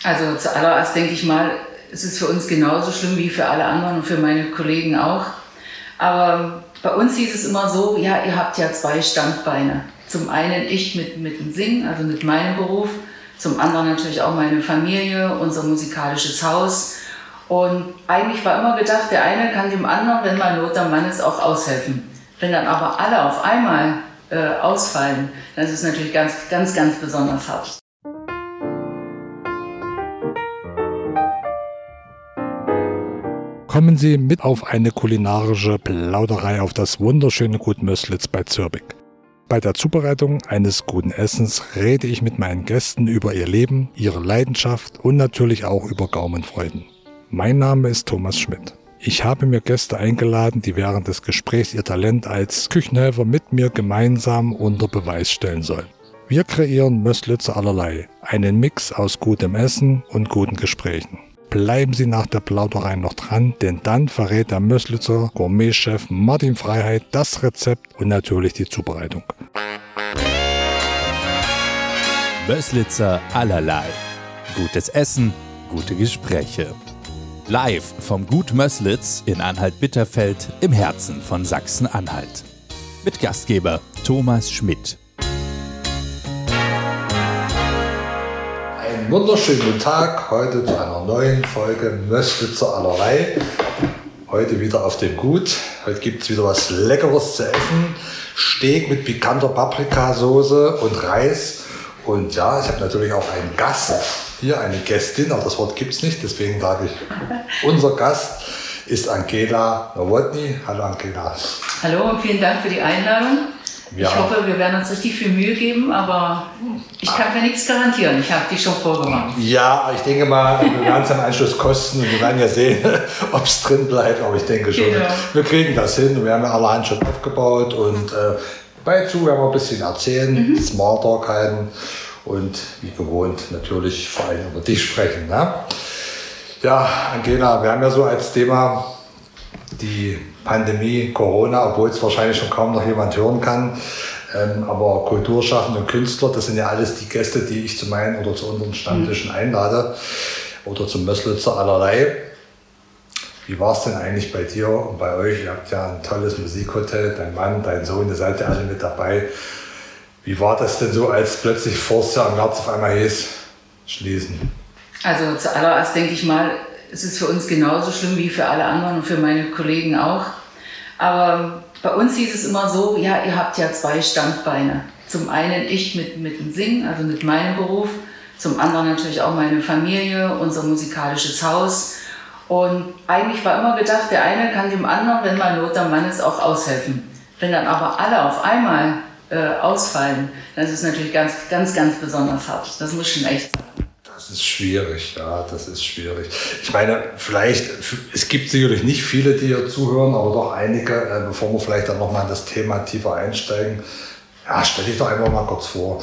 Also zuallererst denke ich mal, es ist für uns genauso schlimm wie für alle anderen und für meine Kollegen auch. Aber bei uns hieß es immer so, ja, ihr habt ja 2 Standbeine. Zum einen ich mit dem Singen, also mit meinem Beruf. Zum anderen natürlich auch meine Familie, unser musikalisches Haus. Und eigentlich war immer gedacht, der eine kann dem anderen, wenn mal Not am Mann ist, auch aushelfen. Wenn dann aber alle auf einmal ausfallen, dann ist es natürlich ganz, ganz, ganz besonders hart. Kommen Sie mit auf eine kulinarische Plauderei auf das wunderschöne Gut Möslitz bei Zürbich. Bei der Zubereitung eines guten Essens rede ich mit meinen Gästen über ihr Leben, ihre Leidenschaft und natürlich auch über Gaumenfreuden. Mein Name ist Thomas Schmidt. Ich habe mir Gäste eingeladen, die während des Gesprächs ihr Talent als Küchenhelfer mit mir gemeinsam unter Beweis stellen sollen. Wir kreieren Möslitzer allerlei, einen Mix aus gutem Essen und guten Gesprächen. Bleiben Sie nach der Plauderei noch dran, denn dann verrät der Möslitzer Gourmetchef Martin Freiheit das Rezept und natürlich die Zubereitung. Möslitzer allerlei. Gutes Essen, gute Gespräche. Live vom Gut Möslitz in Anhalt-Bitterfeld im Herzen von Sachsen-Anhalt. Mit Gastgeber Thomas Schmidt. Einen wunderschönen guten Tag, heute zu einer neuen Folge Möslitzer allerlei. Heute wieder auf dem Gut. Heute gibt es wieder was Leckeres zu essen. Steak mit pikanter Paprikasauce und Reis. Und ja, ich habe natürlich auch einen Gast hier, eine Gästin, aber das Wort gibt es nicht, deswegen sage ich, unser Gast ist Angela Nowotny. Hallo Angela. Hallo und vielen Dank für die Einladung. Ja. Ich hoffe, wir werden uns richtig viel Mühe geben, aber ich kann für nichts garantieren. Ich habe die schon vorgemacht. Ja, ich denke mal, wir werden es am Anschluss kosten und wir werden ja sehen, ob es drin bleibt. Aber ich denke schon, genau. Wir kriegen das hin. Wir haben ja allerhand schon aufgebaut und beizu werden wir ein bisschen erzählen, Smalltalk halten und wie gewohnt natürlich vor allem über dich sprechen. Ne? Ja, Angela, wir haben ja so als Thema die Pandemie, Corona, obwohl es wahrscheinlich schon kaum noch jemand hören kann. Aber Kulturschaffende und Künstler, das sind ja alles die Gäste, die ich zu meinen oder zu unseren Stammtischen einlade oder zum Möslitzer allerlei. Wie war es denn eigentlich bei dir und bei euch? Ihr habt ja ein tolles Musikhotel, dein Mann, dein Sohn, ihr seid ja alle mit dabei. Wie war das denn so, als plötzlich vors Jahr im März auf einmal hieß, schließen? Also zuallererst denke ich mal, es ist für uns genauso schlimm wie für alle anderen und für meine Kollegen auch. Aber bei uns hieß es immer so, ja, ihr habt ja 2 Standbeine. Zum einen ich mit dem Singen, also mit meinem Beruf. Zum anderen natürlich auch meine Familie, unser musikalisches Haus. Und eigentlich war immer gedacht, der eine kann dem anderen, wenn mal Not am Mann ist, auch aushelfen. Wenn dann aber alle auf einmal ausfallen, dann ist es natürlich ganz, ganz, ganz besonders hart. Das muss schon echt sein. Das ist schwierig, ja, das ist schwierig. Ich meine, vielleicht, es gibt sicherlich nicht viele, die hier zuhören, aber doch einige, bevor wir vielleicht dann nochmal in das Thema tiefer einsteigen. Ja, stell dich doch einfach mal kurz vor.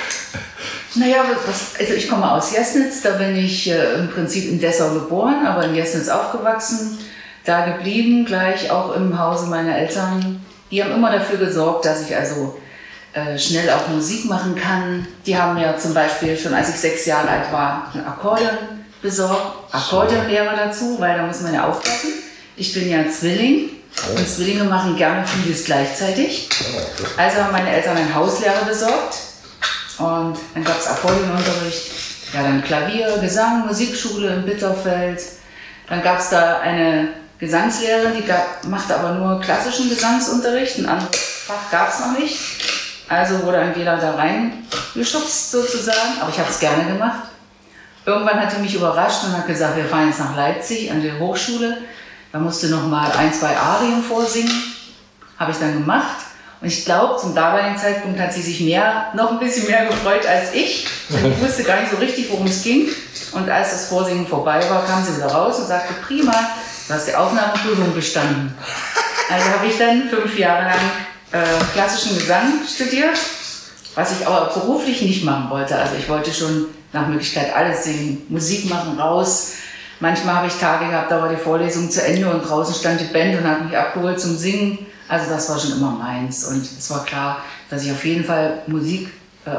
Naja, also ich komme aus Jesnitz, da bin ich im Prinzip in Dessau geboren, aber in Jesnitz aufgewachsen, da geblieben, gleich auch im Hause meiner Eltern. Die haben immer dafür gesorgt, dass ich also schnell auch Musik machen kann. Die haben mir zum Beispiel schon, als ich 6 Jahre alt war, ein Akkordeon besorgt, Akkordeonlehrer dazu, weil da muss man ja aufpassen. Ich bin ja Zwilling und Zwillinge machen gerne vieles gleichzeitig. Also haben meine Eltern einen Hauslehrer besorgt und dann gab es Akkordeonunterricht, ja dann Klavier, Gesang, Musikschule in Bitterfeld. Dann gab es da eine Gesangslehrerin, die machte aber nur klassischen Gesangsunterricht, ein anderes Fach gab es noch nicht. Also wurde Angela da reingeschubst sozusagen, aber ich habe es gerne gemacht. Irgendwann hat sie mich überrascht und hat gesagt, wir fahren jetzt nach Leipzig an die Hochschule. Da musste noch mal 1, 2 Arien vorsingen. Habe ich dann gemacht. Und ich glaube, zum damaligen Zeitpunkt hat sie sich noch ein bisschen mehr gefreut als ich. Ich wusste gar nicht so richtig, worum es ging. Und als das Vorsingen vorbei war, kam sie wieder raus und sagte, prima, du hast die Aufnahmeprüfung bestanden. Also habe ich dann 5 Jahre lang klassischen Gesang studiert, was ich aber beruflich nicht machen wollte. Also ich wollte schon nach Möglichkeit alles singen, Musik machen, raus. Manchmal habe ich Tage gehabt, da war die Vorlesung zu Ende und draußen stand die Band und hat mich abgeholt zum Singen. Also das war schon immer meins und es war klar, dass ich auf jeden Fall Musik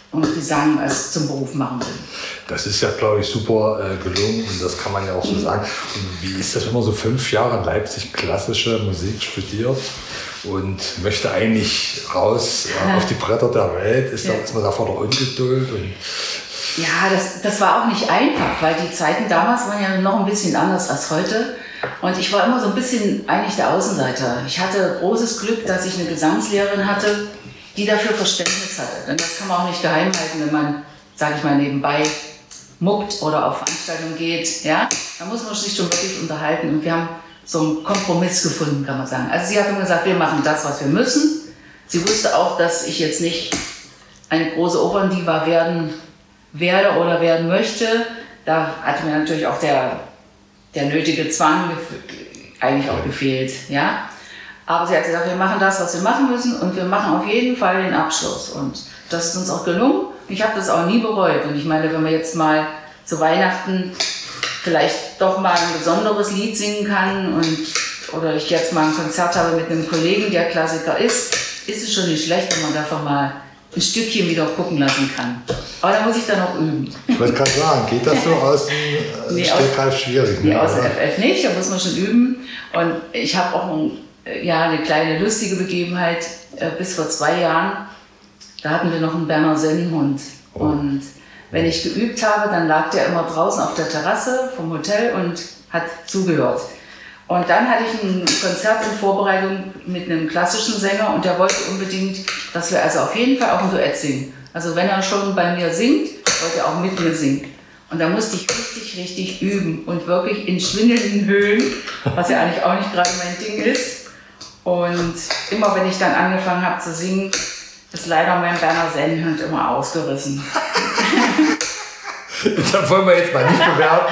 und Gesang als zum Beruf machen will. Das ist ja, glaube ich, super gelungen und das kann man ja auch so sagen. Und wie ist das, wenn man so 5 Jahre in Leipzig klassische Musik studiert und möchte eigentlich raus auf die Bretter der Welt? Ist man da voller Ungeduld? Und ja, das war auch nicht einfach, weil die Zeiten damals waren ja noch ein bisschen anders als heute. Und ich war immer so ein bisschen eigentlich der Außenseiter. Ich hatte großes Glück, dass ich eine Gesangslehrerin hatte, die dafür Verständnis hatte. Denn das kann man auch nicht geheim halten, wenn man, sage ich mal, nebenbei muckt oder auf Veranstaltungen geht. Ja? Da muss man sich schon wirklich unterhalten. Und wir haben so einen Kompromiss gefunden, kann man sagen. Also sie hat mir gesagt, wir machen das, was wir müssen. Sie wusste auch, dass ich jetzt nicht eine große Operndiva werde oder werden möchte. Da hat mir natürlich auch der nötige Zwang eigentlich auch gefehlt. Ja? Aber sie hat gesagt, wir machen das, was wir machen müssen und wir machen auf jeden Fall den Abschluss. Und das ist uns auch gelungen. Ich habe das auch nie bereut. Und ich meine, wenn man jetzt mal zu Weihnachten vielleicht doch mal ein besonderes Lied singen kann oder ich jetzt mal ein Konzert habe mit einem Kollegen, der Klassiker ist es schon nicht schlecht, wenn man davon mal ein Stückchen wieder gucken lassen kann. Aber da muss ich dann noch üben. Ich wollte gerade sagen, geht das so aus dem Stegreif schwierig? Nee, aus dem FF nicht, da muss man schon üben. Und ich habe auch eine kleine lustige Begebenheit bis vor 2 Jahren. Da hatten wir noch einen Berner Sennenhund. Oh. Und wenn ich geübt habe, dann lag der immer draußen auf der Terrasse vom Hotel und hat zugehört. Und dann hatte ich ein Konzert in Vorbereitung mit einem klassischen Sänger und der wollte unbedingt, dass wir also auf jeden Fall auch ein Duett singen. Also wenn er schon bei mir singt, wollte er auch mit mir singen. Und da musste ich richtig üben und wirklich in schwindelnden Höhen, was ja eigentlich auch nicht gerade mein Ding ist. Und immer wenn ich dann angefangen habe zu singen, ist leider mein Berner Sennenhund immer ausgerissen. Das wollen wir jetzt mal nicht bewerten.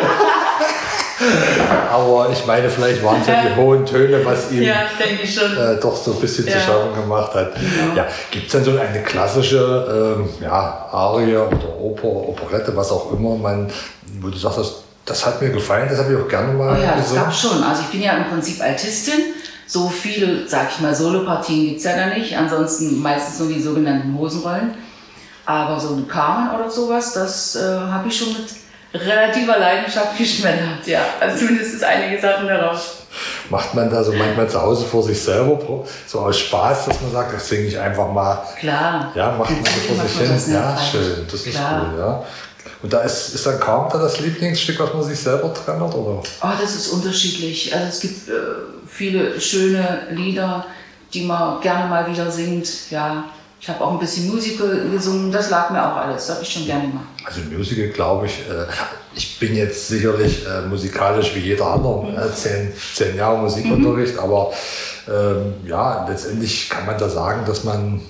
Aber ich meine, vielleicht waren es ja die hohen Töne, was ihm denke ich schon. Doch so ein bisschen zu schaffen gemacht hat. Genau. Ja, gibt es denn so eine klassische Arie oder Operette, was auch immer, wo du sagst, das hat mir gefallen, das habe ich auch gerne mal gesungen? Das gab schon. Also ich bin ja im Prinzip Altistin. So viele, sag ich mal, Solopartien gibt es ja da nicht. Ansonsten meistens nur die sogenannten Hosenrollen. Aber so ein Carmen oder sowas, das habe ich schon mit relativer Leidenschaft geschmettert. Ja, also zumindest einige Sachen darauf. Macht man da so manchmal zu Hause vor sich selber, so aus Spaß, dass man sagt, das singe ich einfach mal. Klar. Ja, macht man so vor sich hin. Ja, schön, das ist cool. Ja. Und da ist dann Carmen da das Lieblingsstück, was man sich selber trennert, oder? Oh, das ist unterschiedlich. Also es gibt viele schöne Lieder, die man gerne mal wieder singt. Ja, ich habe auch ein bisschen Musical gesungen, das lag mir auch alles, das habe ich schon gerne gemacht. Also Musical, glaube ich, ich bin jetzt sicherlich musikalisch wie jeder andere, 10 Jahre Musikunterricht, aber letztendlich kann man da sagen, dass man,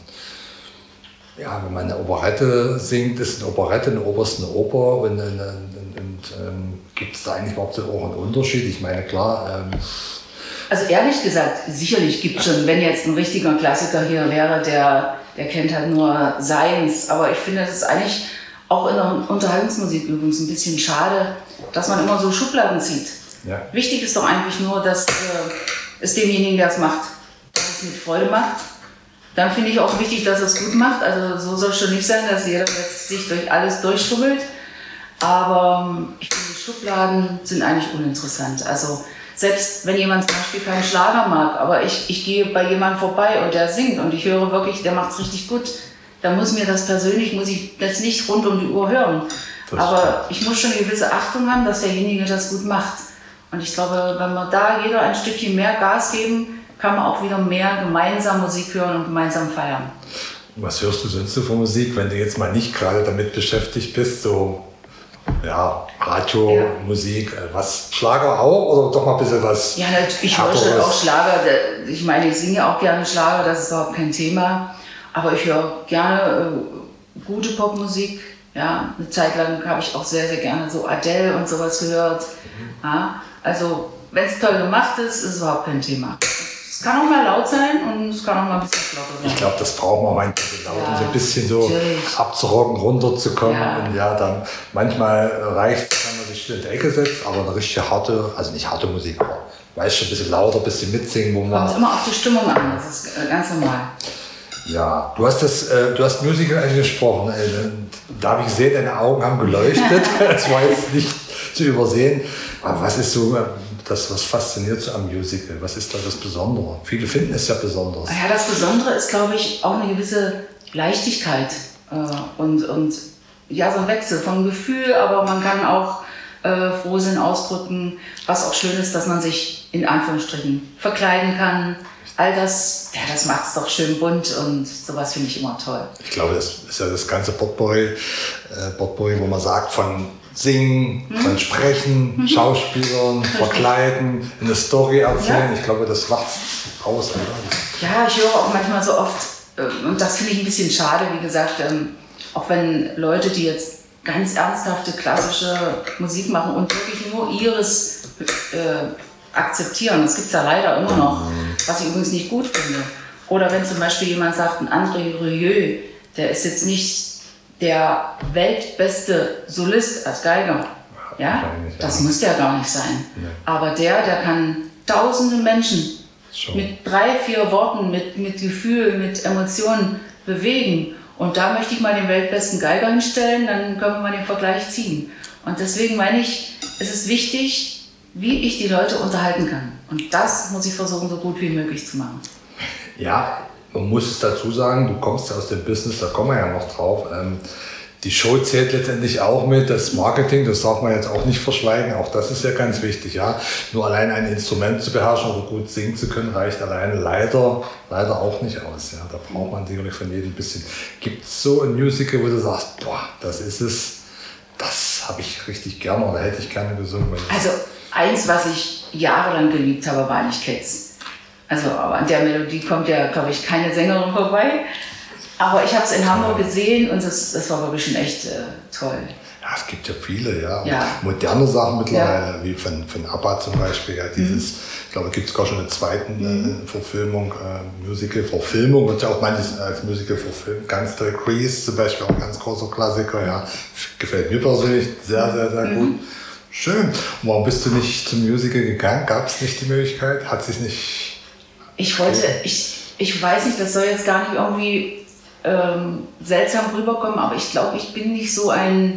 wenn man eine Operette singt, ist eine Operette, eine Oper ist eine Oper und gibt es da eigentlich überhaupt so auch einen Unterschied? Ich meine, klar. Also ehrlich gesagt, sicherlich gibt es schon, wenn jetzt ein richtiger Klassiker hier wäre, der kennt halt nur Seins, aber ich finde, das ist eigentlich auch in der Unterhaltungsmusik übrigens ein bisschen schade, dass man immer so Schubladen zieht. Ja. Wichtig ist doch eigentlich nur, dass es demjenigen, der es macht, dass es mit Freude macht. Dann finde ich auch wichtig, dass es gut macht. Also so soll es schon nicht sein, dass jeder jetzt sich durch alles durchschubbelt. Aber ich finde, Schubladen sind eigentlich uninteressant. Also selbst wenn jemand zum Beispiel keinen Schlager mag, aber ich gehe bei jemandem vorbei und der singt und ich höre wirklich, der macht es richtig gut, dann muss ich das nicht rund um die Uhr hören. Aber ich muss schon eine gewisse Achtung haben, dass derjenige das gut macht. Und ich glaube, wenn wir da jeder ein Stückchen mehr Gas geben, kann man auch wieder mehr gemeinsam Musik hören und gemeinsam feiern. Was hörst du sonst so für Musik, wenn du jetzt mal nicht gerade damit beschäftigt bist, so Radio, Musik, was, Schlager auch oder doch mal ein bisschen was? Ja, ich höre schon auch Schlager. Ich meine, ich singe auch gerne Schlager, das ist überhaupt kein Thema. Aber ich höre gerne gute Popmusik. Ja, eine Zeit lang habe ich auch sehr, sehr gerne so Adele und sowas gehört. Ja, also, wenn es toll gemacht ist, ist es überhaupt kein Thema. Es kann auch mal laut sein und es kann auch mal ein bisschen flotter sein. Ich glaube, das braucht man manchmal laut, um so ein bisschen so abzurocken, runterzukommen. Ja. Und dann manchmal reicht es, wenn man sich in die Ecke setzt, aber eine richtig harte, also nicht harte Musik, aber weiß schon ein bisschen lauter, ein bisschen mitsingen, wo man. Kommt immer auf die Stimmung an, das ist ganz normal. Ja, du hast Musical angesprochen. Da habe ich gesehen, deine Augen haben geleuchtet. Das war jetzt nicht zu übersehen. Aber was ist so was fasziniert so am Musical? Was ist da das Besondere? Viele finden es ja besonders. Ja, das Besondere ist, glaube ich, auch eine gewisse Leichtigkeit und ja, so ein Wechsel vom Gefühl, aber man kann auch Frohsinn ausdrücken, was auch schön ist, dass man sich in Anführungsstrichen verkleiden kann. All das, ja, das macht es doch schön bunt und sowas finde ich immer toll. Ich glaube, das ist ja das ganze Potpourri, wo man sagt, von Singen, von Sprechen, Schauspielern, Verkleiden, eine Story erzählen. Ja. Ich glaube, das macht es aus. Ja, ich höre auch manchmal so oft, und das finde ich ein bisschen schade, wie gesagt, auch wenn Leute, die jetzt ganz ernsthafte klassische Musik machen und wirklich nur ihres akzeptieren. Das gibt es ja leider immer noch, was ich übrigens nicht gut finde. Oder wenn zum Beispiel jemand sagt, ein André Rieu, der ist jetzt nicht der weltbeste Solist als Geiger. Ja? Das muss der gar nicht sein. Nee. Aber der kann tausende Menschen mit 3, 4 Worten, mit Gefühl, mit Emotionen bewegen. Und da möchte ich mal den weltbesten Geiger hinstellen, dann können wir mal den Vergleich ziehen. Und deswegen meine ich, es ist wichtig, wie ich die Leute unterhalten kann. Und das muss ich versuchen, so gut wie möglich zu machen. Ja, man muss es dazu sagen, du kommst ja aus dem Business, da kommen wir ja noch drauf. Die Show zählt letztendlich auch mit, das Marketing, das darf man jetzt auch nicht verschweigen, auch das ist ja ganz wichtig. Ja? Nur allein ein Instrument zu beherrschen oder gut singen zu können, reicht alleine leider auch nicht aus. Ja? Da braucht man sicherlich von jedem ein bisschen. Gibt es so ein Musical, wo du sagst, boah, das ist es, das habe ich richtig gerne oder hätte ich gerne gesungen? Also eins, was ich jahrelang geliebt habe, war nicht Cats. Also an der Melodie kommt ja, glaube ich, keine Sängerin vorbei. Aber ich habe es in Hamburg gesehen und das war wirklich schon echt toll. Ja, es gibt ja viele, ja. Moderne Sachen mittlerweile, wie von ABBA zum Beispiel. Ja, ich glaube, gibt es gar schon eine zweite Verfilmung, Musical-Verfilmung, wird ja auch manches als Musical verfilmt. Gangster Grease zum Beispiel, auch ein ganz großer Klassiker, ja. Gefällt mir persönlich sehr, sehr, sehr gut. Schön. Und warum bist du nicht zum Musical gegangen? Gab es nicht die Möglichkeit? Hat sich nicht... Ich weiß nicht, das soll jetzt gar nicht irgendwie seltsam rüberkommen, aber ich glaube, ich bin nicht so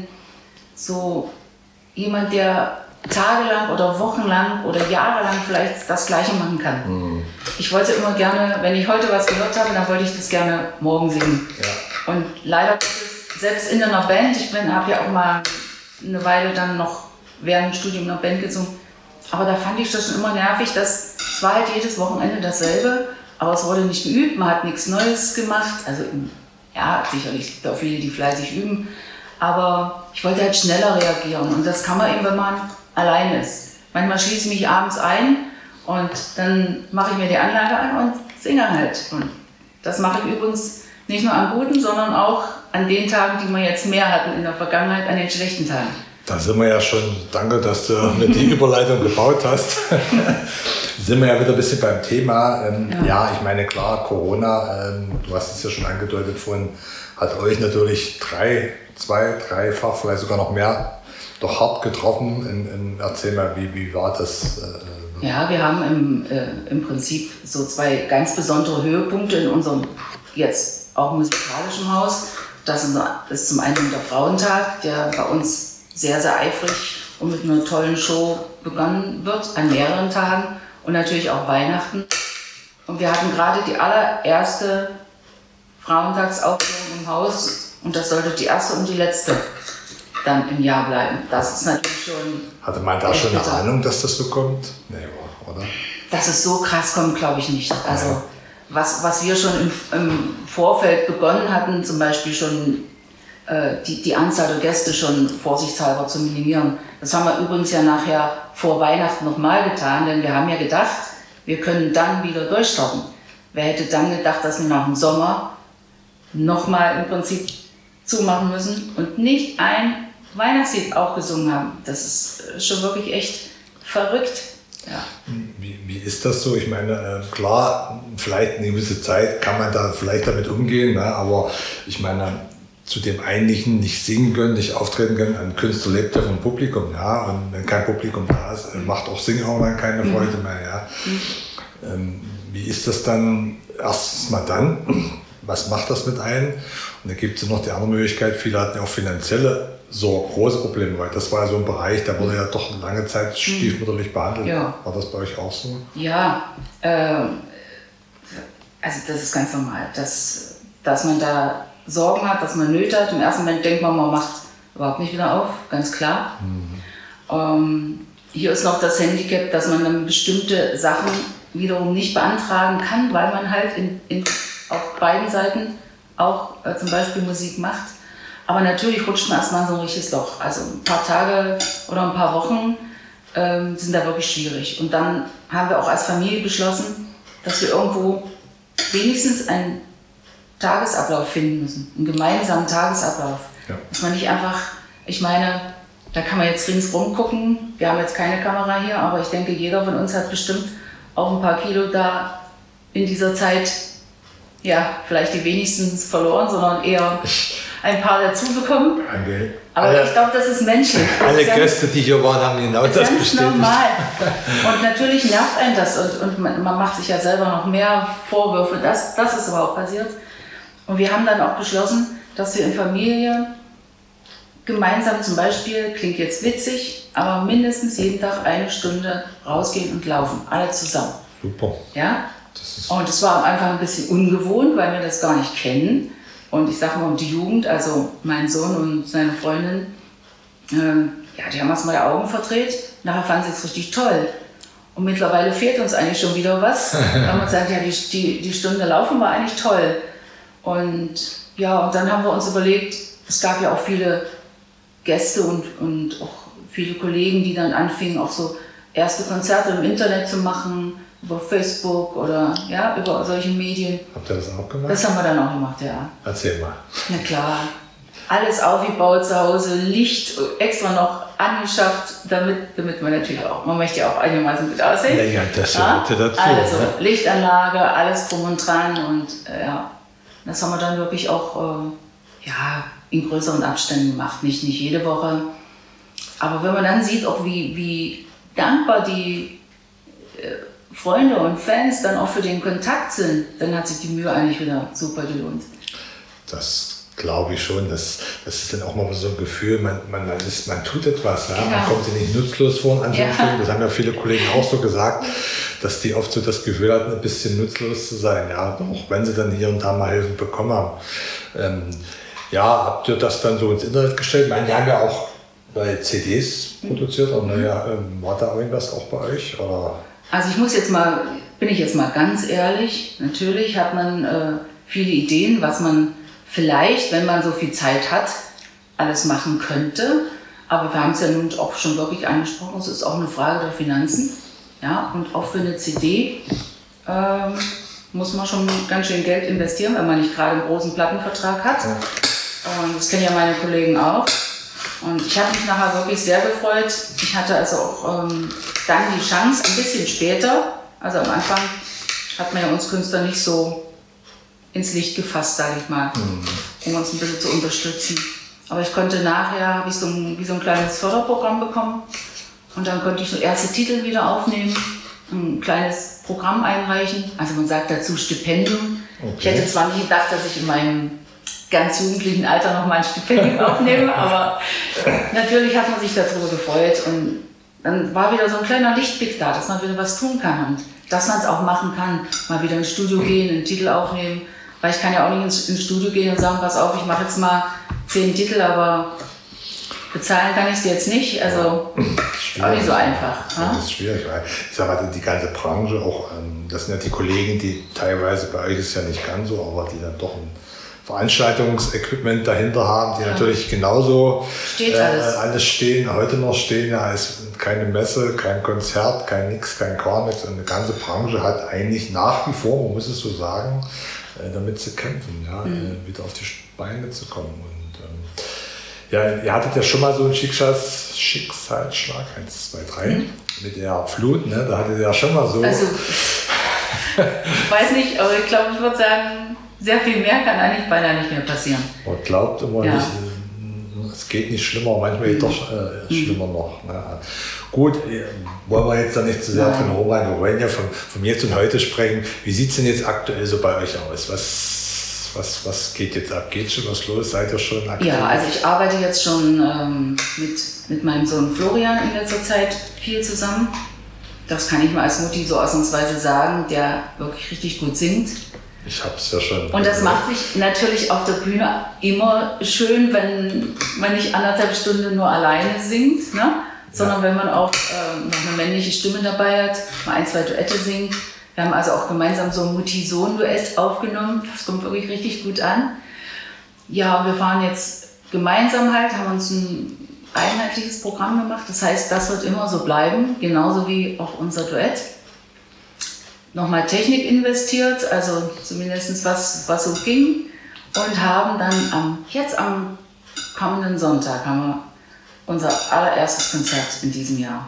jemand, der tagelang oder wochenlang oder jahrelang vielleicht das Gleiche machen kann. Ich wollte immer gerne, wenn ich heute was gehört habe, dann wollte ich das gerne morgen singen. Ja. Und leider selbst in einer Band, ich habe ja auch mal eine Weile dann noch während dem Studium in einer Band gesungen, aber da fand ich das schon immer nervig, es war halt jedes Wochenende dasselbe, aber es wurde nicht geübt, man hat nichts Neues gemacht. Also ja, sicherlich gibt es auch viele, die fleißig üben, aber ich wollte halt schneller reagieren und das kann man eben, wenn man allein ist. Manchmal schließe ich mich abends ein und dann mache ich mir die Anlage an und singe halt. Und das mache ich übrigens nicht nur an guten, sondern auch an den Tagen, die wir jetzt mehr hatten in der Vergangenheit, an den schlechten Tagen. Da sind wir ja schon, danke, dass du mir die Überleitung gebaut hast. Sind wir ja wieder ein bisschen beim Thema. Ja, ich meine, klar, Corona, du hast es ja schon angedeutet vorhin, hat euch natürlich dreifach, vielleicht sogar noch mehr, doch hart getroffen. Erzähl mal, wie war das? Ja, wir haben im Prinzip so 2 ganz besondere Höhepunkte in unserem jetzt auch musikalischen Haus. Das ist zum einen der Frauentag, der bei uns sehr, sehr eifrig und mit einer tollen Show begonnen wird, an mehreren Tagen und natürlich auch Weihnachten. Und wir hatten gerade die allererste Frauentagsaufführung im Haus und das sollte die erste und die letzte dann im Jahr bleiben. Das ist natürlich schon... Hatte man da schon eine Ahnung, dass das so kommt? Nee, oder? Dass es so krass kommt, glaube ich nicht. Also was wir schon im Vorfeld begonnen hatten, zum Beispiel schon die Anzahl der Gäste schon vorsichtshalber zu minimieren. Das haben wir übrigens ja nachher vor Weihnachten nochmal getan, denn wir haben ja gedacht, wir können dann wieder durchstarten. Wer hätte dann gedacht, dass wir nach dem Sommer nochmal im Prinzip zumachen müssen und nicht ein Weihnachtslied auch gesungen haben. Das ist schon wirklich echt verrückt. Ja. Wie ist das so? Ich meine, klar, vielleicht eine gewisse Zeit kann man da vielleicht damit umgehen, ne? Aber ich meine, zu dem eigentlichen nicht singen können, nicht auftreten können. Ein Künstler lebt ja vom Publikum, ja, und wenn kein Publikum da ist, macht auch Singen auch dann keine Freude mehr, ja. Wie ist das dann erstens mal dann, was macht das mit einem? Und da gibt es noch die andere Möglichkeit, viele hatten ja auch finanzielle große Probleme, weil das war ja so ein Bereich, der wurde ja doch lange Zeit stiefmütterlich behandelt. Ja. War das bei euch auch so? Ja, also das ist ganz normal, dass man da Sorgen hat, dass man Nöte hat. Im ersten Moment denkt man macht überhaupt nicht wieder auf, ganz klar. Hier ist noch das Handicap, dass man dann bestimmte Sachen wiederum nicht beantragen kann, weil man halt auf beiden Seiten auch zum Beispiel Musik macht. Aber natürlich rutscht man erstmal in so ein richtiges Loch. Also ein paar Tage oder ein paar Wochen sind da wirklich schwierig. Und dann haben wir auch als Familie beschlossen, dass wir irgendwo wenigstens einen Tagesablauf finden müssen, einen gemeinsamen Tagesablauf. Ja. Dass man nicht einfach, ich meine, da kann man jetzt ringsrum gucken, wir haben jetzt keine Kamera hier, aber ich denke, jeder von uns hat bestimmt auch ein paar Kilo da in dieser Zeit, ja, vielleicht die wenigsten verloren, sondern eher ein paar dazu bekommen. Okay. Aber ich glaube, das ist menschlich. Alle Gäste, die hier waren, haben genau das bestätigt. Das ist normal. Und natürlich nervt einen das und man macht sich ja selber noch mehr Vorwürfe, dass es überhaupt passiert. Und wir haben dann auch beschlossen, dass wir in Familie gemeinsam zum Beispiel, klingt jetzt witzig, aber mindestens jeden Tag 1 Stunde rausgehen und laufen, alle zusammen. Super. Ja? Und es war am Anfang ein bisschen ungewohnt, weil wir das gar nicht kennen. Und ich sage mal, um die Jugend, also mein Sohn und seine Freundin, ja, die haben erstmal die Augen verdreht. Nachher fanden sie es richtig toll. Und mittlerweile fehlt uns eigentlich schon wieder was. Weil man sagt, ja, die Stunde laufen war eigentlich toll. Und ja, und dann haben wir uns überlegt, es gab ja auch viele Gäste und auch viele Kollegen, die dann anfingen, auch so erste Konzerte im Internet zu machen, über Facebook oder ja, über solche Medien. Habt ihr das auch gemacht? Das haben wir dann auch gemacht, ja. Erzähl mal. Na klar. Alles aufgebaut zu Hause, Licht extra noch angeschafft, damit man natürlich auch, man möchte ja auch einigermaßen gut aussehen. Ja, das gehört dazu. Also Lichtanlage, alles drum und dran und ja, das haben wir dann wirklich auch ja, in größeren Abständen gemacht, nicht jede Woche. Aber wenn man dann sieht, auch wie dankbar die Freunde und Fans dann auch für den Kontakt sind, dann hat sich die Mühe eigentlich wieder super gelohnt. Das glaube ich schon. Das ist dann auch mal so ein Gefühl, man tut etwas. Ja? Genau. Man kommt sich nicht nutzlos vor. Ja. Das haben ja viele Kollegen auch so gesagt, dass die oft so das Gefühl hatten, ein bisschen nutzlos zu sein. Ja? Auch wenn sie dann hier und da mal Hilfe bekommen haben. Ja, habt ihr das dann so ins Internet gestellt? Ich meine, die haben ja auch bei CDs produziert. Aber naja, war da irgendwas auch bei euch? Oder? Also bin ich jetzt mal ganz ehrlich, natürlich hat man viele Ideen, was man vielleicht, wenn man so viel Zeit hat, alles machen könnte. Aber wir haben es ja nun auch schon wirklich angesprochen, es ist auch eine Frage der Finanzen. Ja? Und auch für eine CD muss man schon ganz schön Geld investieren, wenn man nicht gerade einen großen Plattenvertrag hat. Und das kennen ja meine Kollegen auch. Und ich habe mich nachher wirklich sehr gefreut. Ich hatte also auch dann die Chance, ein bisschen später, also am Anfang hat man ja uns Künstler nicht so ins Licht gefasst, sage ich mal, um uns ein bisschen zu unterstützen. Aber ich konnte nachher, habe ich wie so ein kleines Förderprogramm bekommen und dann konnte ich so erste Titel wieder aufnehmen, ein kleines Programm einreichen, also man sagt dazu Stipendium. Okay. Ich hätte zwar nicht gedacht, dass ich in meinem ganz jugendlichen Alter noch mal ein Stipendium aufnehme, aber natürlich hat man sich darüber gefreut und dann war wieder so ein kleiner Lichtblick da, dass man wieder was tun kann und dass man es auch machen kann, mal wieder ins Studio gehen, einen Titel aufnehmen, weil ich kann ja auch nicht ins Studio gehen und sagen, pass auf, ich mache jetzt mal 10 Titel, aber bezahlen kann ich es jetzt nicht, also auch nicht so einfach. Das ist schwierig, weil ich sage mal, die ganze Branche, auch das sind ja die Kollegen, die teilweise, bei euch ist es ja nicht ganz so, aber die dann doch ein Veranstaltungsequipment dahinter haben, die natürlich genauso alles stehen, heute noch stehen. Ja, es ist keine Messe, kein Konzert, kein nix, kein gar nichts. Und die ganze Branche hat eigentlich nach wie vor, man muss es so sagen, damit zu kämpfen, ja, wieder auf die Beine zu kommen. Und ja, ihr hattet ja schon mal so einen Schicksalsschlag, 1, 2, 3, mit der Flut, ne? Da hattet ihr ja schon mal so. Also, ich weiß nicht, aber ich glaube, ich würde sagen, sehr viel mehr kann eigentlich beinahe nicht mehr passieren. Man glaubt immer nicht, es geht nicht schlimmer, manchmal doch schlimmer noch. Ne? Gut, wollen wir jetzt da nicht zu sehr von hoch rein, wir wollen ja von jetzt und heute sprechen. Wie sieht es denn jetzt aktuell so bei euch aus? was geht jetzt ab? Geht schon was los? Seid ihr schon aktiv? Ja, also ich arbeite jetzt schon mit meinem Sohn Florian in letzter Zeit viel zusammen. Das kann ich mal als Mutti so ausnahmsweise sagen, der wirklich richtig gut singt. Ich habe es ja schon. Und das macht sich natürlich auf der Bühne immer schön, wenn man nicht 1,5 Stunden nur alleine singt, ne? Sondern wenn man auch noch eine männliche Stimme dabei hat, mal 1, 2 Duette singt. Wir haben also auch gemeinsam so ein Mutti-Sohn-Duett aufgenommen. Das kommt wirklich richtig gut an. Ja, wir fahren jetzt gemeinsam halt, haben uns ein einheitliches Programm gemacht. Das heißt, das wird immer so bleiben, genauso wie auch unser Duett. Nochmal Technik investiert, also zumindest was so ging. Und haben dann jetzt am kommenden Sonntag haben wir unser allererstes Konzert in diesem Jahr.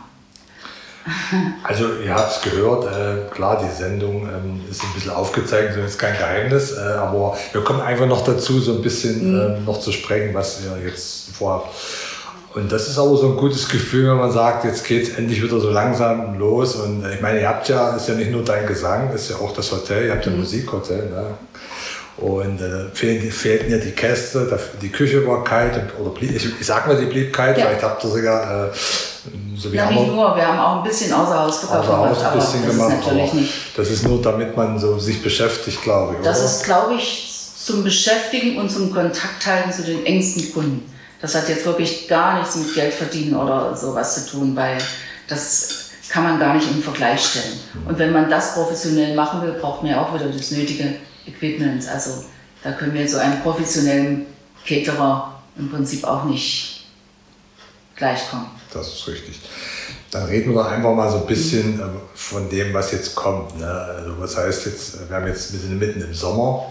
Also ihr habt es gehört, klar, die Sendung ist ein bisschen aufgezeichnet, das ist kein Geheimnis, aber wir kommen einfach noch dazu, so ein bisschen noch zu sprechen, was ihr jetzt vorhabt. Und das ist aber so ein gutes Gefühl, wenn man sagt, jetzt geht es endlich wieder so langsam los. Und ich meine, ihr habt ja, ist ja nicht nur dein Gesang, ist ja auch das Hotel, ihr habt ja ein Musikhotel. Ne? Und fehlten ja die Gäste, die Küche war kalt, oder ich sag mal, die blieb kalt, vielleicht habt ihr sogar so wie nicht nur, wir haben auch ein bisschen außer Haus verkauft, aber das gemacht, ist natürlich nicht. Das ist nur, damit man so sich beschäftigt, glaube ich. Das oder? ist, glaube ich, zum Beschäftigen und zum Kontakt halten zu den engsten Kunden. Das hat jetzt wirklich gar nichts mit Geld verdienen oder sowas zu tun, weil das kann man gar nicht im Vergleich stellen. Und wenn man das professionell machen will, braucht man ja auch wieder das nötige Equipment. Also da können wir so einem professionellen Caterer im Prinzip auch nicht gleichkommen. Das ist richtig. Dann reden wir doch einfach mal so ein bisschen von dem, was jetzt kommt. Ne? Also was heißt jetzt, wir haben jetzt ein bisschen mitten im Sommer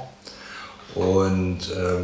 und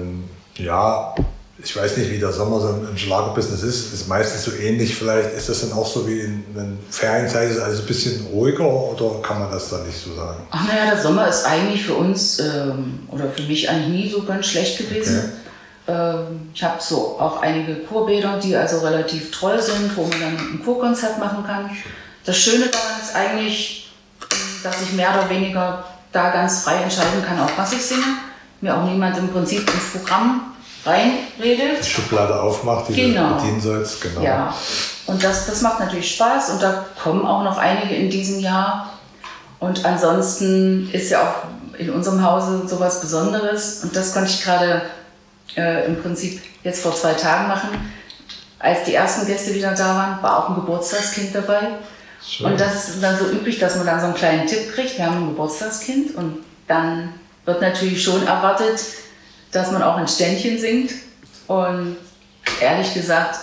ja, ich weiß nicht, wie der Sommer so im Schlagerbusiness ist meistens so ähnlich, vielleicht ist das dann auch so wie in Ferienzeit, ist also ein bisschen ruhiger oder kann man das dann nicht so sagen? Ach naja, der Sommer ist eigentlich für uns oder für mich eigentlich nie so ganz schlecht gewesen. Okay. Ich habe so auch einige Chorbäder, die also relativ treu sind, wo man dann ein Chorkonzert machen kann. Das Schöne daran ist eigentlich, dass ich mehr oder weniger da ganz frei entscheiden kann, auch was ich singe. Mir auch niemand im Prinzip ins Programm reinredet. Die Schublade aufmacht, die du bedienen sollst. Genau. Ja, und das macht natürlich Spaß und da kommen auch noch einige in diesem Jahr. Und ansonsten ist ja auch in unserem Hause sowas Besonderes und das konnte ich gerade im Prinzip jetzt vor 2 Tagen machen. Als die ersten Gäste wieder da waren, war auch ein Geburtstagskind dabei. Schön. Und das ist dann so üblich, dass man dann so einen kleinen Tipp kriegt, wir haben ein Geburtstagskind und dann wird natürlich schon erwartet, dass man auch ein Ständchen singt. Und ehrlich gesagt,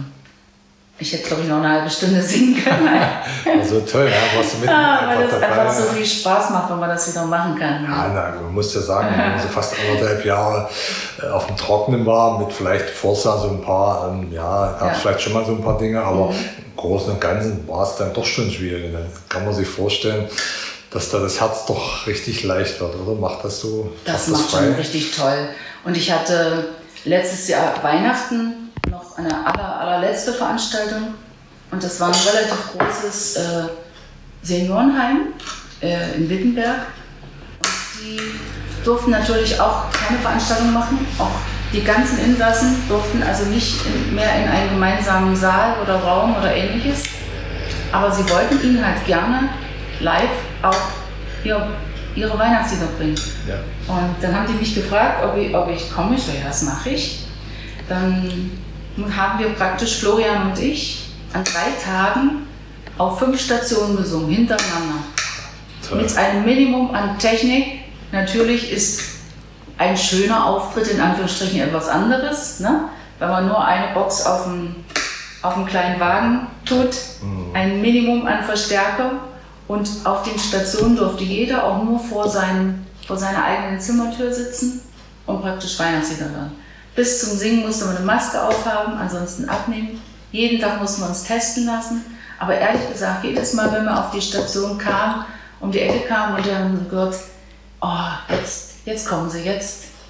ich hätte, glaube ich, noch eine halbe Stunde singen können. Also toll, ja, warst du mit weil das einfach so viel Spaß macht, wenn man das wieder machen kann. Ja, man muss ja sagen, wenn man so fast 1,5 Jahre auf dem Trockenen war, mit vielleicht Forza so ein paar, gab es vielleicht schon mal so ein paar Dinge, aber im Großen und Ganzen war es dann doch schon schwierig. Und dann kann man sich vorstellen, dass da das Herz doch richtig leicht wird, oder? Macht das so? Das macht schon richtig toll. Und ich hatte letztes Jahr Weihnachten noch eine allerletzte Veranstaltung. Und das war ein relativ großes Seniorenheim in Wittenberg. Und die durften natürlich auch keine Veranstaltung machen. Auch die ganzen Insassen durften also nicht mehr in einen gemeinsamen Saal oder Raum oder ähnliches. Aber sie wollten ihnen halt gerne live auch ihre Weihnachtslieder bringen. Ja. Und dann haben die mich gefragt, ob ich komme. Ich so, ja, das mache ich. Dann haben wir praktisch, Florian und ich, an 3 Tagen auf 5 Stationen gesungen, hintereinander. Toll. Mit einem Minimum an Technik. Natürlich ist ein schöner Auftritt in Anführungsstrichen etwas anderes, ne? Wenn man nur eine Box auf einen kleinen Wagen tut, ein Minimum an Verstärker. Und auf den Stationen durfte jeder auch nur vor seiner eigenen Zimmertür sitzen und praktisch Weihnachtslieder hören. Bis zum Singen musste man eine Maske aufhaben, ansonsten abnehmen. Jeden Tag mussten wir uns testen lassen. Aber ehrlich gesagt, jedes Mal, wenn wir auf die Station kamen, um die Ecke kamen und wir haben gehört, oh, jetzt kommen sie, jetzt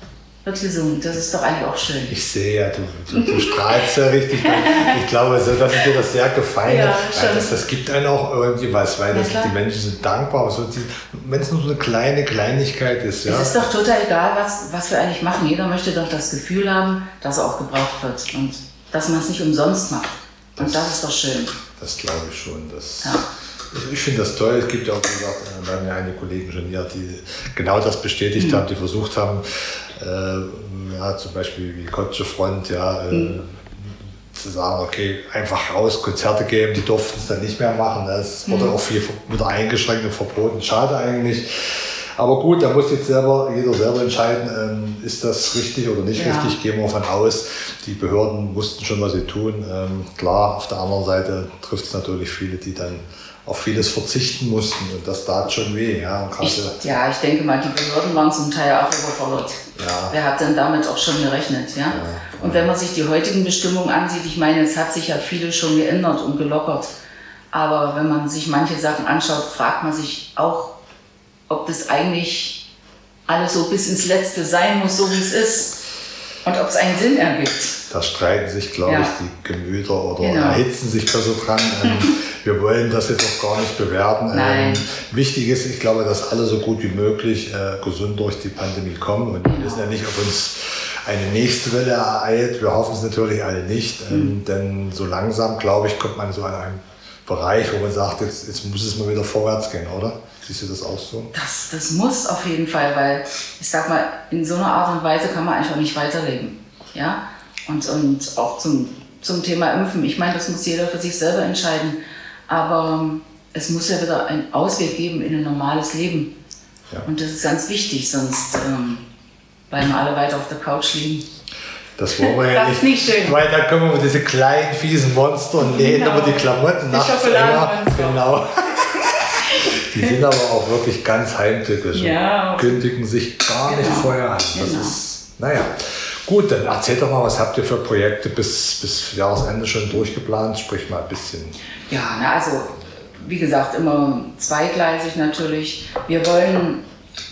wird gesund. Das ist doch eigentlich auch schön. Ich sehe ja, du strahlst ja richtig. Ich glaube, dass dir das sehr gefallen hat. Ja, das gibt einem auch irgendwie was, weil die Menschen sind dankbar. So wenn es nur so eine kleine Kleinigkeit ist. Ja? Es ist doch total egal, was wir eigentlich machen. Jeder möchte doch das Gefühl haben, dass er auch gebraucht wird und dass man es nicht umsonst macht. Und das ist doch schön. Das glaube ich schon. Ich finde das toll. Es gibt ja auch, wie gesagt, wir haben ja einige Kollegen schon hier, die genau das bestätigt haben, die versucht haben, zum Beispiel wie Kotsche Front, zu sagen, okay, einfach raus, Konzerte geben, die durften es dann nicht mehr machen. Das wurde auch viel wieder eingeschränkt und verboten. Schade eigentlich. Aber gut, da muss jetzt jeder selber entscheiden, ist das richtig oder nicht richtig, gehen wir davon aus. Die Behörden wussten schon, was sie tun. Klar, auf der anderen Seite trifft es natürlich viele, die dann auf vieles verzichten mussten und das tat schon weh. Ja, ich denke mal, die Behörden waren zum Teil auch überfordert. Ja. Wer hat denn damit auch schon gerechnet? Ja? Und wenn man sich die heutigen Bestimmungen ansieht, ich meine, es hat sich ja vieles schon geändert und gelockert. Aber wenn man sich manche Sachen anschaut, fragt man sich auch, ob das eigentlich alles so bis ins Letzte sein muss, so wie es ist. Und ob es einen Sinn ergibt. Da streiten sich, glaube ich, die Gemüter oder erhitzen sich besser dran. Wir wollen das jetzt auch gar nicht bewerten. Wichtig ist, ich glaube, dass alle so gut wie möglich gesund durch die Pandemie kommen. Und wir wissen ja nicht, ob uns eine nächste Welle ereilt. Wir hoffen es natürlich alle nicht. Denn so langsam, glaube ich, kommt man so an einen Bereich, wo man sagt, jetzt muss es mal wieder vorwärts gehen, oder? Siehst du das auch so? Das muss auf jeden Fall, weil ich sag mal, in so einer Art und Weise kann man einfach nicht weiterleben. Ja? Und auch zum Thema Impfen, ich meine, das muss jeder für sich selber entscheiden, aber es muss ja wieder einen Ausweg geben in ein normales Leben. Ja. Und das ist ganz wichtig, sonst bleiben wir alle weiter auf der Couch liegen. Das wollen wir ja nicht. Nicht schön. Weil da können wir diese kleinen, fiesen Monster und nähen über die Klamotten nachts immer. Genau. Die sind aber auch wirklich ganz heimtückisch und kündigen sich gar nicht vorher an. Das ist, gut, dann erzähl doch mal, was habt ihr für Projekte bis Jahresende schon durchgeplant? Sprich mal ein bisschen. Ja, also wie gesagt, immer zweigleisig natürlich. Wir wollen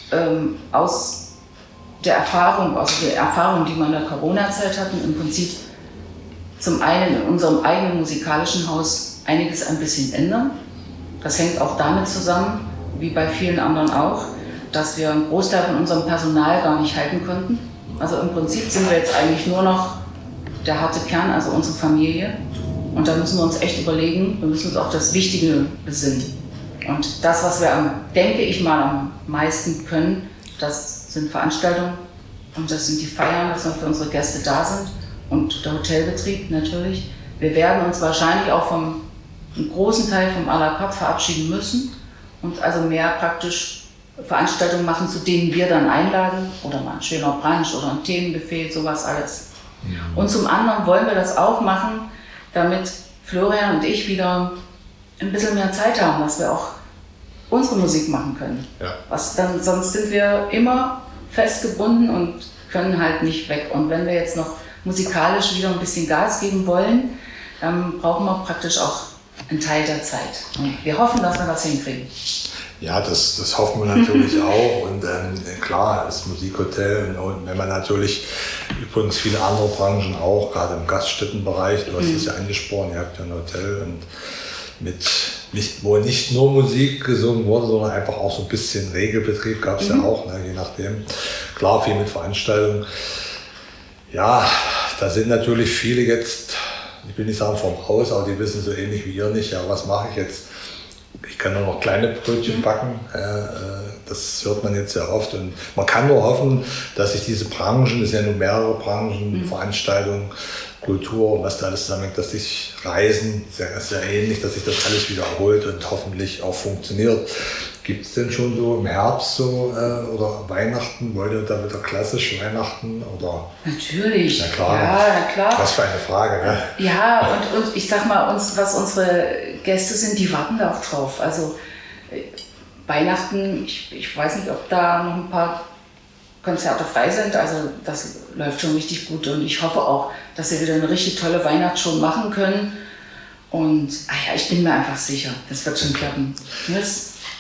aus der Erfahrung, die wir in der Corona-Zeit hatten, im Prinzip zum einen in unserem eigenen musikalischen Haus einiges ein bisschen ändern. Das hängt auch damit zusammen, wie bei vielen anderen auch, dass wir einen Großteil von unserem Personal gar nicht halten konnten. Also im Prinzip sind wir jetzt eigentlich nur noch der harte Kern, also unsere Familie. Und da müssen wir uns echt überlegen, wir müssen uns auf das Wichtige besinnen. Und das, was wir, denke ich mal, am meisten können, das sind Veranstaltungen und das sind die Feiern, dass wir für unsere Gäste da sind und der Hotelbetrieb natürlich. Wir werden uns wahrscheinlich auch einen großen Teil vom à la carte verabschieden müssen und also mehr praktisch Veranstaltungen machen, zu denen wir dann einladen oder mal ein schöner Brunch oder ein Themenbuffet, sowas alles. Ja. Und zum anderen wollen wir das auch machen, damit Florian und ich wieder ein bisschen mehr Zeit haben, dass wir auch unsere Musik machen können. Ja. Sonst sind wir immer festgebunden und können halt nicht weg. Und wenn wir jetzt noch musikalisch wieder ein bisschen Gas geben wollen, dann brauchen wir praktisch auch einen Teil der Zeit. Und wir hoffen, dass wir das hinkriegen. Ja, das hoffen wir natürlich auch. Und klar, das Musikhotel und wenn man natürlich übrigens viele andere Branchen auch, gerade im Gaststättenbereich, du hast es ja angesprochen, ihr habt ja ein Hotel und wo nicht nur Musik gesungen wurde, sondern einfach auch so ein bisschen Regelbetrieb gab es ja auch, je nachdem. Klar, viel mit Veranstaltungen. Ja, da sind natürlich viele jetzt, ich will nicht sagen vom Haus, aber die wissen so ähnlich wie ihr nicht, ja, was mache ich jetzt? Ich kann nur noch kleine Brötchen backen, das hört man jetzt sehr oft. Und man kann nur hoffen, dass sich diese Branchen, es sind ja nur mehrere Branchen, Veranstaltungen, Kultur, was da alles zusammenhängt, dass sich Reisen sehr ähnlich, dass sich das alles wieder erholt und hoffentlich auch funktioniert. Gibt es denn schon so im Herbst oder Weihnachten, wollt ihr da wieder klassisch Weihnachten? Oder? Natürlich, na klar. Was für eine Frage, ne? Ja, und ich sag mal, was unsere Gäste sind, die warten da auch drauf. Also Weihnachten, ich weiß nicht, ob da noch ein paar Konzerte frei sind, also das läuft schon richtig gut und ich hoffe auch, dass wir wieder eine richtig tolle Weihnachtsshow machen können und ich bin mir einfach sicher, das wird schon klappen.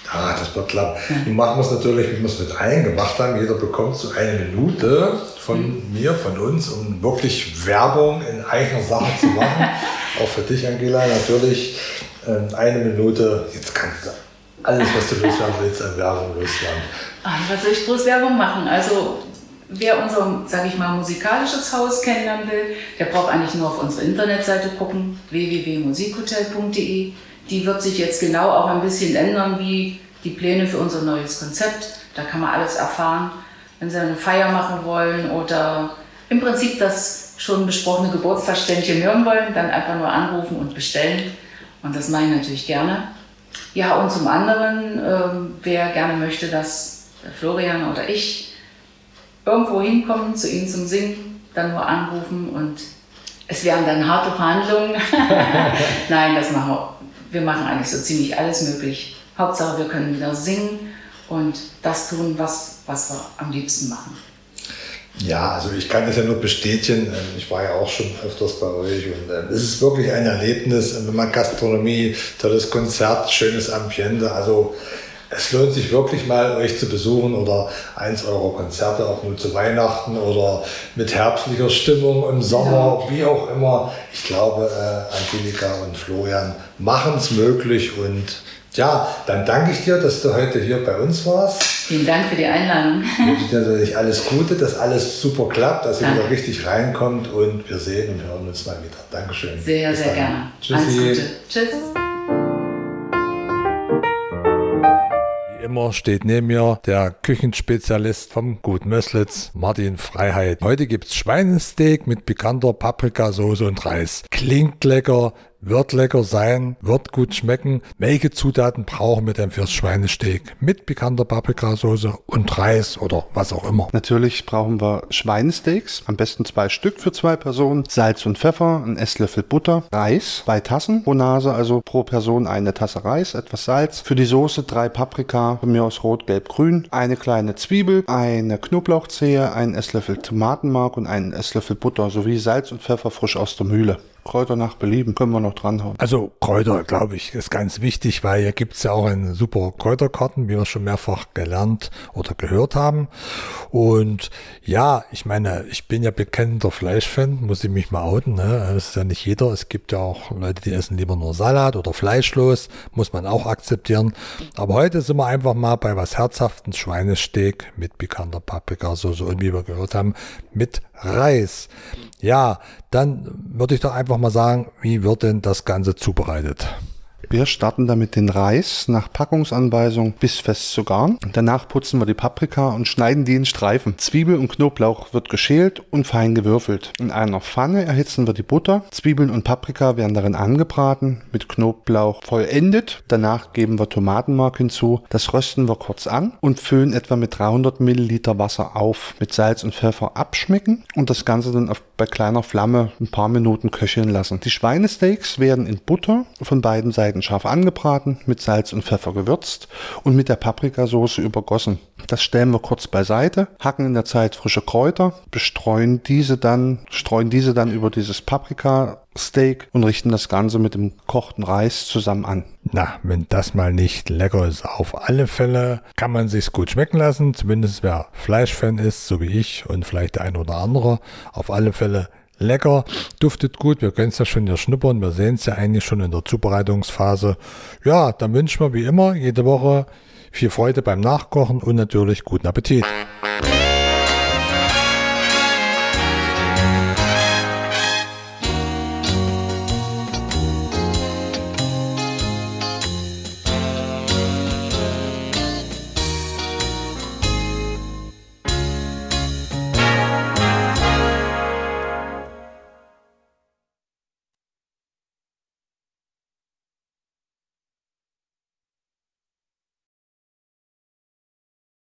Ah, das wird klappen. Nun machen wir es natürlich, wie wir es mit allen gemacht haben. Jeder bekommt so eine Minute von mir, von uns, um wirklich Werbung in eigener Sache zu machen. Auch für dich, Angela, natürlich eine Minute. Jetzt kannst du alles, was du loswerden willst, an Werbung loswerden. Was soll ich groß Werbung machen? Also wer unser, sage ich mal, musikalisches Haus kennenlernen will, der braucht eigentlich nur auf unsere Internetseite gucken, www.musikhotel.de. Die wird sich jetzt genau auch ein bisschen ändern, wie die Pläne für unser neues Konzept. Da kann man alles erfahren, wenn Sie eine Feier machen wollen oder im Prinzip das schon besprochene Geburtstagsständchen hören wollen, dann einfach nur anrufen und bestellen. Und das mache ich natürlich gerne. Ja, und zum anderen, wer gerne möchte, dass der Florian oder ich irgendwo hinkommen zu Ihnen zum Singen, dann nur anrufen und es wären dann harte Verhandlungen. Nein, das machen wir. Wir machen eigentlich so ziemlich alles möglich. Hauptsache, wir können wieder singen und das tun, was wir am liebsten machen. Ja, also ich kann das ja nur bestätigen. Ich war ja auch schon öfters bei euch und es ist wirklich ein Erlebnis. Wenn man Gastronomie, tolles Konzert, schönes Ambiente. Also es lohnt sich wirklich mal, euch zu besuchen oder eins eurer Konzerte auch nur zu Weihnachten oder mit herbstlicher Stimmung im Sommer, wie auch immer. Ich glaube, Angelika und Florian machen es möglich und ja, dann danke ich dir, dass du heute hier bei uns warst. Vielen Dank für die Einladung. Ich wünsche dir natürlich alles Gute, dass alles super klappt, dass ihr wieder richtig reinkommt und wir sehen und hören uns mal wieder. Dankeschön. Sehr, sehr gerne. Tschüssi. Alles Gute. Tschüss. Wie immer steht neben mir der Küchenspezialist vom Gut Möslitz, Martin Freiheit. Heute gibt's Schweinesteak mit pikanter Paprikasauce und Reis. Klingt lecker, wird lecker sein, wird gut schmecken. Welche Zutaten brauchen wir denn fürs Schweinesteak? Mit pikanter Paprikasauce und Reis oder was auch immer. Natürlich brauchen wir Schweinesteaks, am besten 2 Stück für 2 Personen, Salz und Pfeffer, ein Esslöffel Butter, Reis, 2 Tassen pro Nase, also pro Person eine Tasse Reis, etwas Salz. Für die Soße 3 Paprika, von mir aus rot, gelb, grün, eine kleine Zwiebel, eine Knoblauchzehe, ein Esslöffel Tomatenmark und einen Esslöffel Butter sowie Salz und Pfeffer frisch aus der Mühle. Kräuter nach Belieben können wir noch dranhauen. Also Kräuter, glaube ich, ist ganz wichtig, weil hier gibt's ja auch eine super Kräuterkarten, wie wir schon mehrfach gelernt oder gehört haben. Und ja, ich meine, ich bin ja bekennender Fleischfan, muss ich mich mal outen, ne? Das ist ja nicht jeder. Es gibt ja auch Leute, die essen lieber nur Salat oder fleischlos, muss man auch akzeptieren. Aber heute sind wir einfach mal bei was Herzhaften, Schweinesteak mit pikanter Paprikasauce und wie wir gehört haben, mit Reis. Ja, dann würde ich doch einfach mal sagen, wie wird denn das Ganze zubereitet? Wir starten damit den Reis nach Packungsanweisung bissfest zu garen. Danach putzen wir die Paprika und schneiden die in Streifen. Zwiebel und Knoblauch wird geschält und fein gewürfelt. In einer Pfanne erhitzen wir die Butter. Zwiebeln und Paprika werden darin angebraten, mit Knoblauch vollendet. Danach geben wir Tomatenmark hinzu. Das rösten wir kurz an und füllen etwa mit 300 Milliliter Wasser auf. Mit Salz und Pfeffer abschmecken und das Ganze dann bei kleiner Flamme ein paar Minuten köcheln lassen. Die Schweinesteaks werden in Butter von beiden Seiten scharf angebraten, mit Salz und Pfeffer gewürzt und mit der Paprikasauce übergossen. Das stellen wir kurz beiseite, hacken in der Zeit frische Kräuter, streuen diese dann über dieses Paprikasteak und richten das Ganze mit dem gekochten Reis zusammen an. Na, wenn das mal nicht lecker ist, auf alle Fälle kann man sich's gut schmecken lassen, zumindest wer Fleischfan ist, so wie ich und vielleicht der ein oder andere, auf alle Fälle lecker, duftet gut, wir können es ja schon hier schnuppern, wir sehen es ja eigentlich schon in der Zubereitungsphase. Ja, dann wünschen wir wie immer jede Woche viel Freude beim Nachkochen und natürlich guten Appetit.